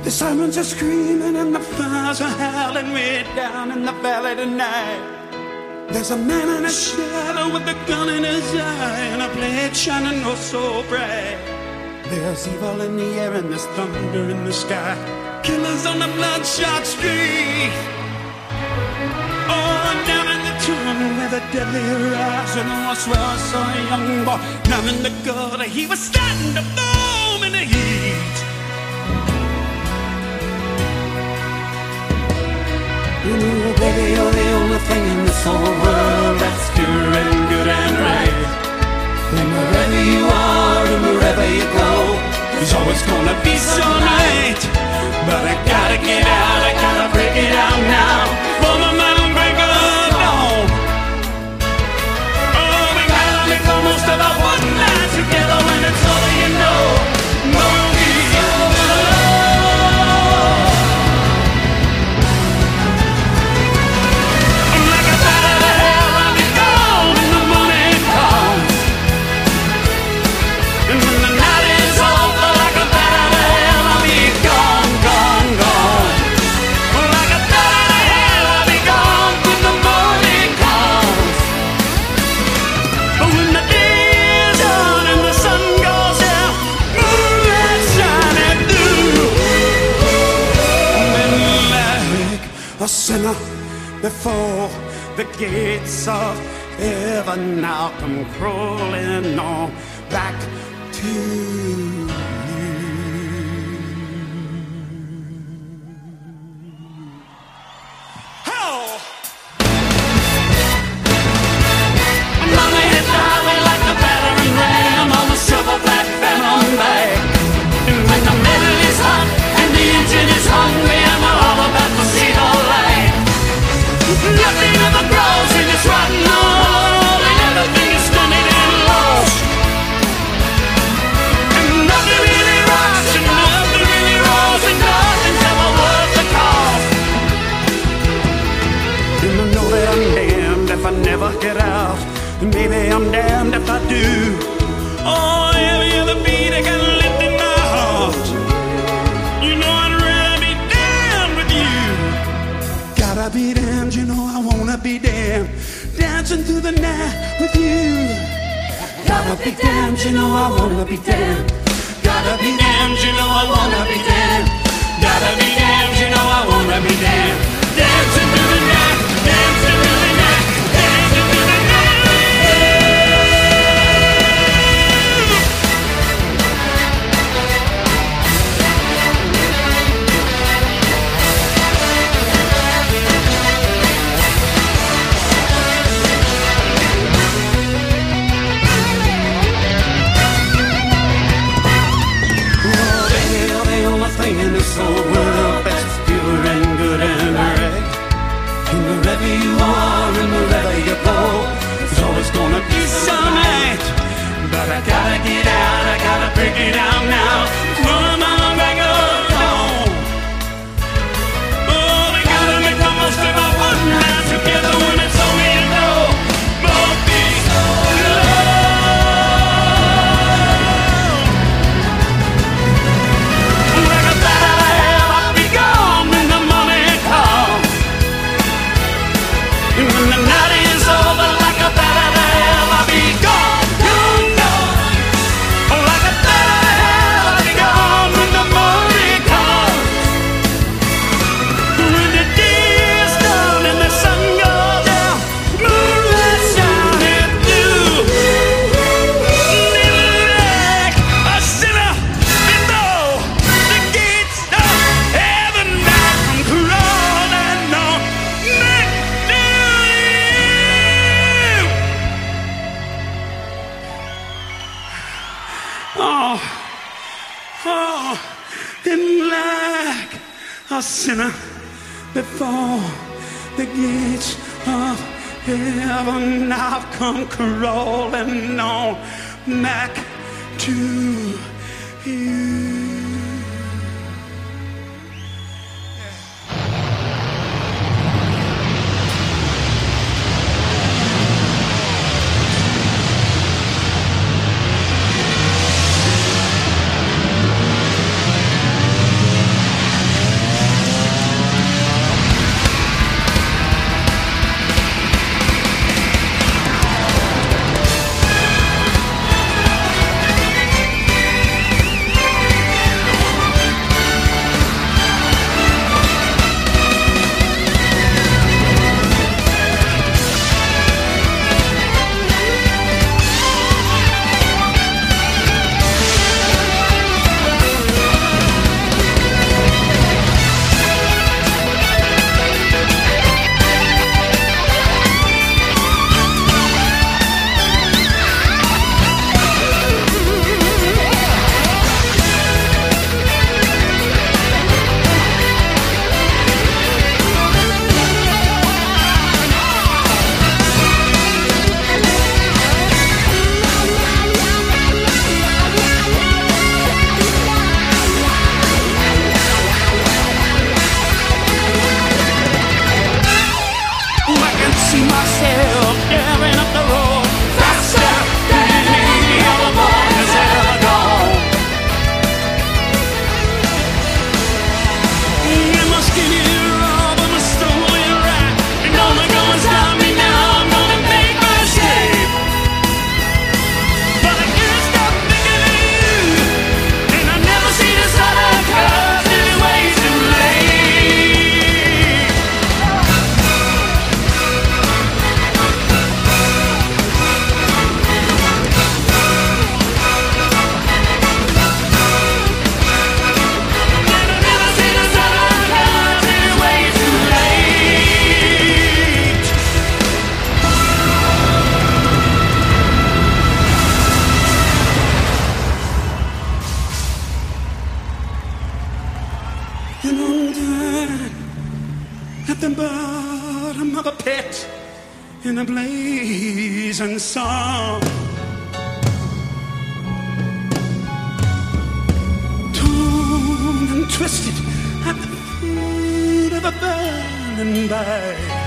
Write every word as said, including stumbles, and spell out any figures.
The sirens are screaming and the fires are howling way down in the valley tonight. There's a man in a shadow with a gun in his eye and a blade shining oh so bright. There's evil in the air and there's thunder in the sky. Killers on the bloodshot street. Oh, and down in the tunnel where the deadly horizon. Oh, I swear I saw a young boy down in the gutter. He was starting to foam in the heat. You know, baby, you're the only thing in this whole world that's pure and good and right. And wherever you are and wherever you go, there's always gonna be some night. But I gotta get out, I gotta break it out now before the mountain breaker dawn. Oh, we gotta make the most of our one night together when it's all you know. Won't be a sinner before the gates of heaven. Now come crawling on back to you. How? I'm gonna hit the highway like a battering ram on the silver black venom bag. And when the metal is hot and the engine is hungry, I'm all about to see the light. Nothing ever grows in this rotten hole, and everything is stunted and lost. And nothing really rocks, and nothing really rolls, and nothing's ever worth the cost. And I know that I'm damned if I never get out, and maybe I'm damned if I do. Oh, every other beat I got left in my heart. You know I'd rather be damned with you. Gotta be damned, you know I wanna be damned. Dancing through the night with you. Gotta be damned, you know I wanna be damned. Gotta be damned, you know I wanna be damned. Gotta be damned, you know I wanna be damned. Dancing through the night, dancing through the night, dancing through the night. In this whole world that's pure and good and right. And wherever you are and wherever you go, there's always gonna be some night. But I gotta get out, I gotta break it out now. Run on back up home. Oh, we gotta make the most of our one night together when it's only you know. Won't be so long. When the night is over, like a bat out of hell, I'll be gone, gone, gone. Like a bat out of hell, I'll be gone when the morning comes. When the day is done and the sun goes down, moonlight shining through. Living like a sinner before the gates of heaven. Now I'm crawling on back. Oh, oh, and like a sinner before the gates of heaven, I've come crawling on back to you. and I'm down at the bottom of a pit in a blazing sun. Torn and twisted at the foot of a burning bay.